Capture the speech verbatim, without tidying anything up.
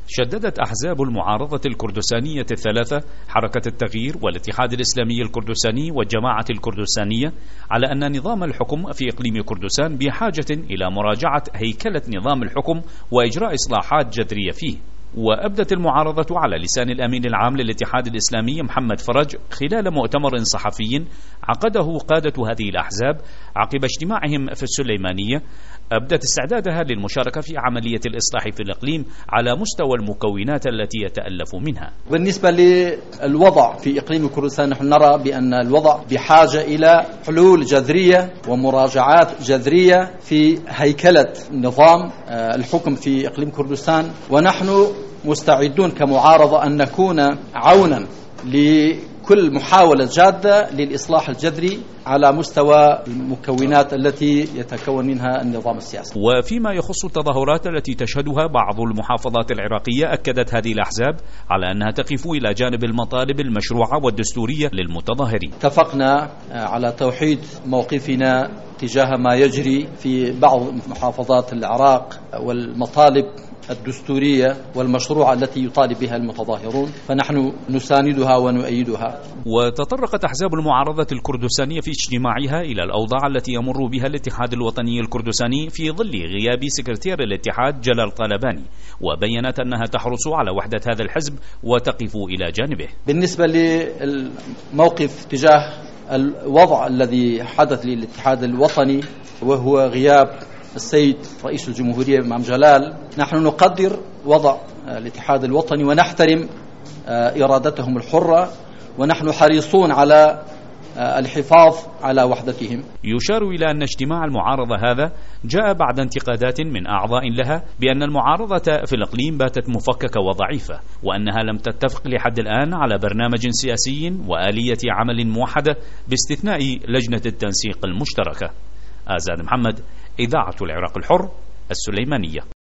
شددت أحزاب المعارضة الكردستانية الثلاثة حركة التغيير والاتحاد الإسلامي الكردستاني والجماعة الكردستانية على أن نظام الحكم في إقليم كردستان بحاجة إلى مراجعة هيكلة نظام الحكم وإجراء إصلاحات جذرية فيه. وأبدت المعارضة على لسان الأمين العام للاتحاد الإسلامي محمد فرج خلال مؤتمر صحفي عقده قادة هذه الأحزاب عقب اجتماعهم في السليمانية، أبدت استعدادها للمشاركة في عملية الإصلاح في الإقليم على مستوى المكونات التي يتألف منها. بالنسبة للوضع في إقليم كردستان، نحن نرى بأن الوضع بحاجة إلى حلول جذرية ومراجعات جذرية في هيكلة نظام الحكم في إقليم كردستان، ونحن مستعدون كمعارضة أن نكون عونا لكل محاولة جادة للإصلاح الجذري على مستوى المكونات التي يتكون منها النظام السياسي. وفيما يخص التظاهرات التي تشهدها بعض المحافظات العراقية، أكدت هذه الأحزاب على أنها تقف إلى جانب المطالب المشروعة والدستورية للمتظاهرين. اتفقنا على توحيد موقفنا تجاه ما يجري في بعض محافظات العراق والمطالب الدستورية والمشروعة التي يطالب بها المتظاهرون، فنحن نساندها ونؤيدها. وتطرقت أحزاب المعارضة الكردستانية في اجتماعها إلى الأوضاع التي يمر بها الاتحاد الوطني الكردستاني في ظل غياب سكرتير الاتحاد جلال طالباني، وبينت أنها تحرص على وحدة هذا الحزب وتقف إلى جانبه. بالنسبة للموقف تجاه الوضع الذي حدث للاتحاد الوطني وهو غياب السيد رئيس الجمهورية إمام جلال، نحن نقدر وضع الاتحاد الوطني ونحترم إرادتهم الحرة، ونحن حريصون على الحفاظ على وحدتهم. يشار إلى أن اجتماع المعارضة هذا جاء بعد انتقادات من أعضاء لها بأن المعارضة في الإقليم باتت مفككة وضعيفة، وأنها لم تتفق لحد الآن على برنامج سياسي وآلية عمل موحدة باستثناء لجنة التنسيق المشتركة. آزاد محمد، إذاعة العراق الحر، السليمانية.